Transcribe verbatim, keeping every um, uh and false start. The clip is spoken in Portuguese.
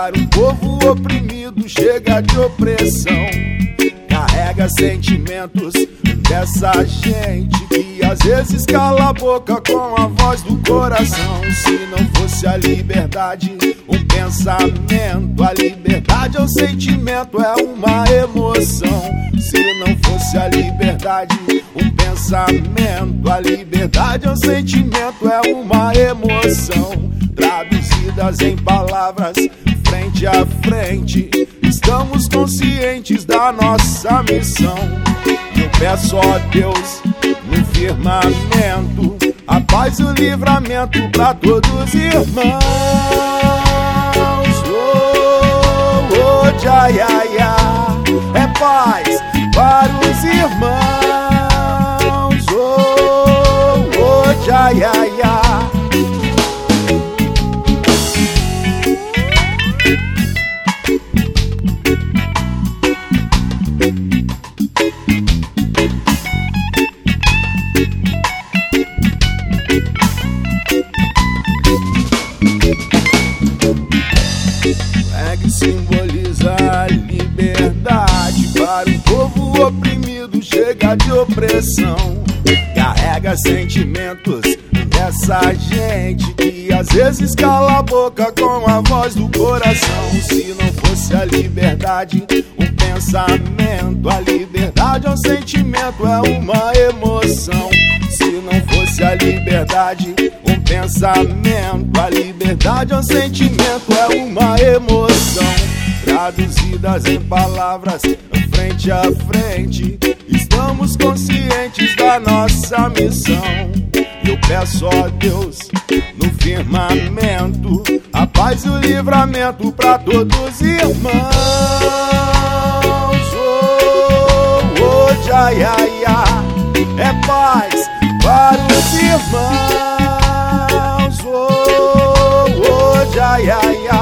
para um povo oprimido, chega de opressão. Carrega sentimentos dessa gente que às vezes cala a boca com a voz do coração. Se não fosse a liberdade, um pensamento. A liberdade é um sentimento, é uma emoção. Se não fosse a liberdade, um pensamento. A liberdade é um sentimento, é uma emoção. Traduzidas em palavras, frente a frente, estamos conscientes da nossa missão. Eu peço a Deus no firmamento a paz e o livramento pra todos os irmãos. Oh, oh, já, já, já. É paz para os irmãos. Oh, oh, já, já, já. Flag simboliza a liberdade para um povo oprimido, chega de opressão. Carrega sentimentos dessa gente que às vezes cala a boca com a voz do coração. Se não fosse a liberdade, um pensamento. A liberdade é um sentimento, é uma emoção. Se não fosse a liberdade, um pensamento. A liberdade é um sentimento, é uma emoção. Traduzidas em palavras, frente a frente, estamos conscientes da nossa missão. Eu peço a Deus no firmamento a paz e o livramento pra todos os irmãos. Oh, oh, já, já, já. É paz para os irmãos. Oh, oh, já, já, já.